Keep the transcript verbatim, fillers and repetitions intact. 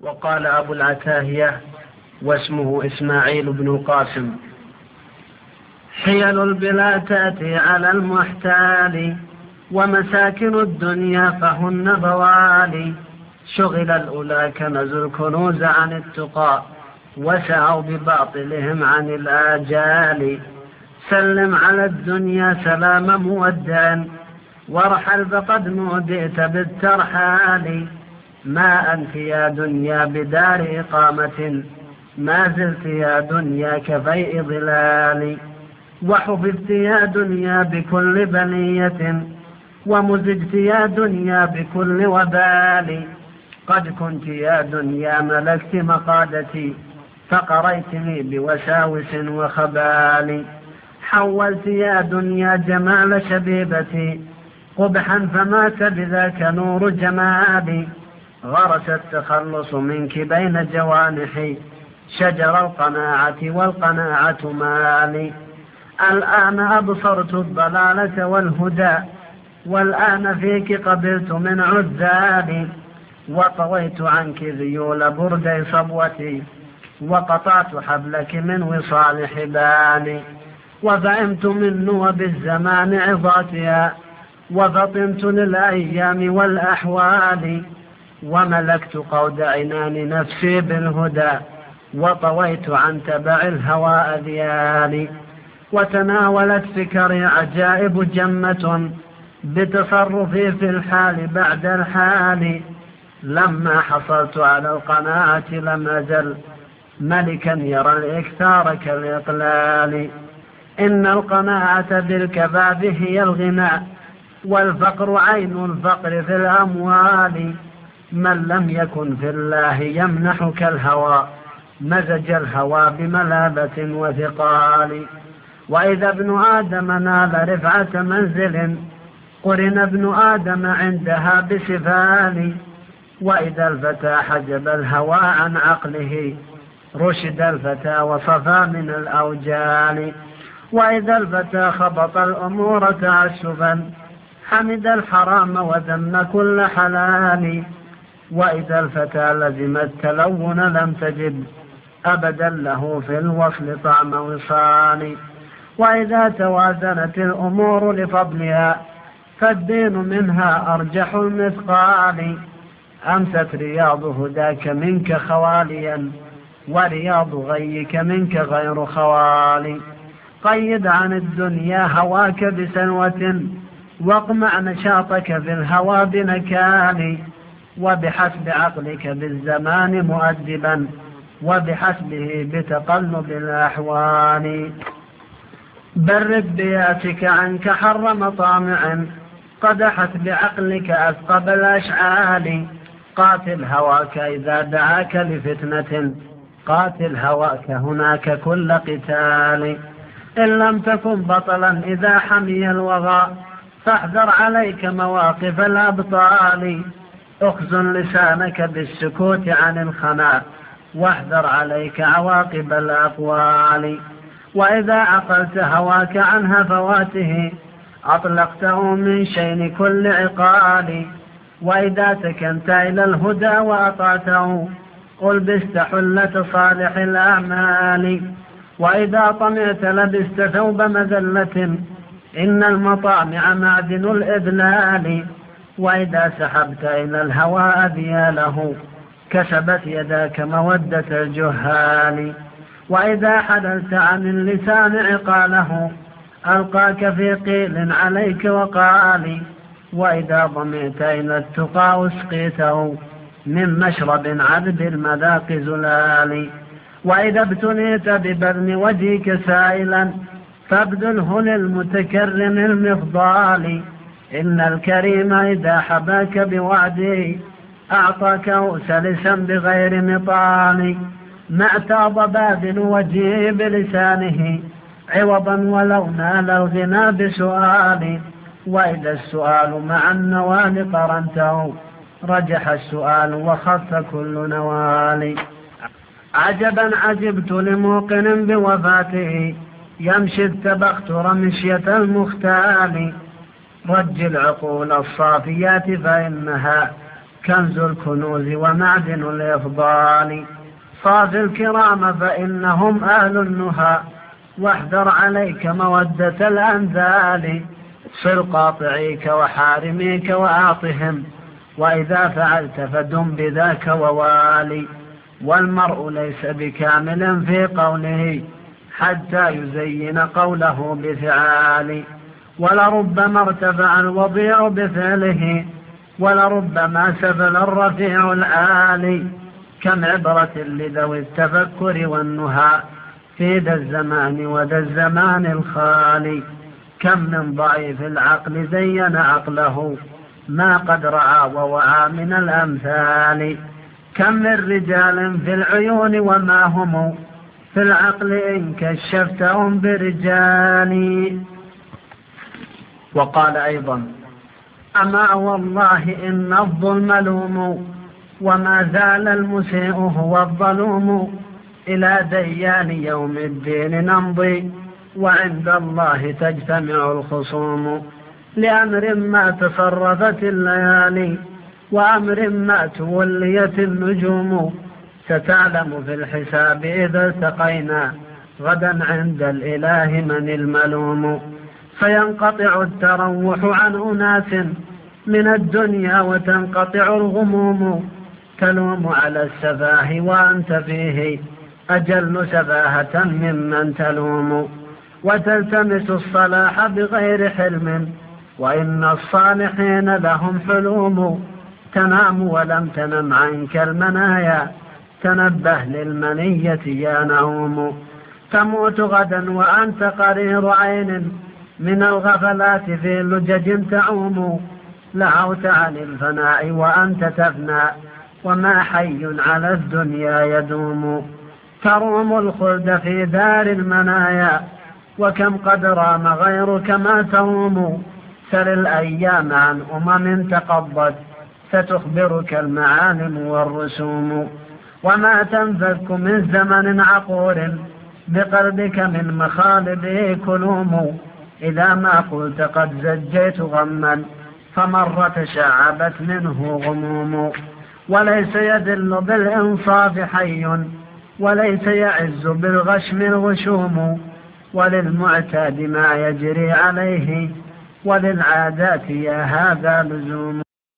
وقال أبو العتاهية واسمه إسماعيل بن القاسم: حيل البلا تأتي على المحتال، ومساكن الدنيا فهن بوالي. شغل الأولى كنزوا الكنوز عن التقى، وسعوا بباطلهم عن الآجال. سلم على الدنيا سلام مودع، وارحل فقد مودئت بالترحال. ما أنت يا دنيا بدار إقامة، ما زلت يا دنيا كفيء ظلال. وحفظت يا دنيا بكل بنية، ومزجت يا دنيا بكل وبال. قد كنت يا دنيا ملكت مقادتي، فقريتني بوساوس وخبال. حولت يا دنيا جمال شبيبتي قبحا، فمات بذاك نور جمالي. غرس التخلص منك بين جوانحي، شجر القناعة والقناعة مالي. الآن أبصرت الضلالة والهدى، والآن فيك قبلت من عذابي. وطويت عنك ذيول بردي صبوتي، وقطعت حبلك من وصال حبالي. وفهمت من نوب الزمان عظاتها، وفطنت للأيام والأحوال. وملكت قود عنان نفسي بالهدى، وطويت عن تبع الهوى أذيالي. وتناولت فكري عجائب جمة، بتصرفي في الحال بعد الحال. لما حصلت على القناعة لم أزل ملكا يرى الإكثار كالإقلال. إن القناعة بالكباب هي الغنى، والفقر عين الفقر في الأموال. من لم يكن في الله يمنحك الهوى، مزج الهوى بملابة وثقال. وإذا ابن آدم نال رفعة منزل، قرن ابن آدم عندها بسفال. وإذا الفتى حجب الهوى عن عقله، رشد الفتى وصفى من الأوجال. وإذا الفتى خبط الأمور تعسفا، حمد الحرام وذم كل حلال. وإذا الفتى لزم التلون لم تجد أبدا له في الوصل طعم وصال. وإذا توازنت الأمور لفضلها، فالدين منها أرجح المثقال. أمست رياض هداك منك خواليا، ورياض غيك منك غير خوالي. قيد عن الدنيا هواك بسلوة، واقمع نشاطك في الهوى بنكال. وبحسب عقلك بالزمان مؤدبا، وبحسبه بتقلب الأحوال. برد بياتك عنك حر مطامع، قدحت بعقلك أثقب الأشعال. قاتل هواك إذا دعاك لفتنة، قاتل هواك هناك كل قتال. إن لم تكن بطلا إذا حمي الوغى، فاحذر عليك مواقف الأبطال. اخزن لسانك بالسكوت عن الخنا، واحذر عليك عواقب الأقوال. وإذا عقلت هواك عن هفواته، أطلقته من شين كل عقال. وإذا سكنت إلى الهدى وأطعته، قل بست حلة صالح الأعمال. وإذا طمعت لبست ثوب مذلة، إن المطامع معدن الإذلال. وإذا سحبت إلى الهوى أذياله، كسبت يداك مودة الجهال. وإذا حللت عن اللسان عقاله، ألقاك في قيل عليك وقال. وإذا ضمعت إلى التقى أسقيته، من مشرب عذب المذاق زلال. وإذا ابتليت ببذل وجهك سائلا، فابذله للمتكرم المفضال. إن الكريم إذا حباك بوعده، أعطاك سلسا بغير مطال. ما اعتاض باذل وجهه بلسانه، عوضا ولو نال الغنى بسؤال. وإذا السؤال مع النوال قرنته، رجح السؤال وخف كل نوال. عجبا عجبت لموقن بوفاته، يمشي التبختر مشية المختال. رج العقول الصافيات فإنها كنز الكنوز ومعدن الإفضال. صاف الكرام فإنهم أهل النهى، واحذر عليك مودة الأنذال. صل قاطعيك وحارميك وأعطهم، وإذا فعلت فدم بذاك ووالي. والمرء ليس بكامل في قوله حتى يزين قوله بفعال. ولربما ارتفع الوضيع بفعله، ولربما سفل الرفيع العالي. كم عبرة لذوي التفكر والنهى في ذا الزمان وذا الزمان الخالي. كم من ضعيف العقل زين عقله ما قد رأى ووعى من الأمثال. كم من رجال في العيون وما هم في العقل إن كشفتهم برجال. وقال أيضا: أما والله إن الظلم لوم، وما زال المسيء هو الظلوم. إلى ديان يوم الدين نمضي، وعند الله تجتمع الخصوم. لأمر ما تصرفت الليالي، وأمر ما توليت النجوم. ستعلم في الحساب إذا التقينا غدا عند الإله من الملوم. فينقطع التروح عن أناس من الدنيا وتنقطع الغموم. تلوم على السفاه وأنت فيه أجل سفاهة ممن تلوم. وتلتمس الصلاح بغير حلم، وإن الصالحين لهم حلوم. تنام ولم تنم عنك المنايا، تنبه للمنية يا نوم. تموت غدا وأنت قرير عين من الغفلات في لجج تعوم. لعوت عن الفناء وأنت تفنى، وما حي على الدنيا يدوم. تروم الخلد في دار المنايا، وكم قد رام غيرك ما تروم. سل الأيام عن أمم تقضت، ستخبرك المعالم والرسوم. وما تنفك من زمن عقور بقلبك من مخالبه كلوم. إذا ما قلت قد زجيت غما، فمر تشعبت منه غموم. وليس يدل بالإنصاف حي، وليس يعز بالغشم الغشوم. وللمعتاد ما يجري عليه، وللعادات يا هذا لزوم.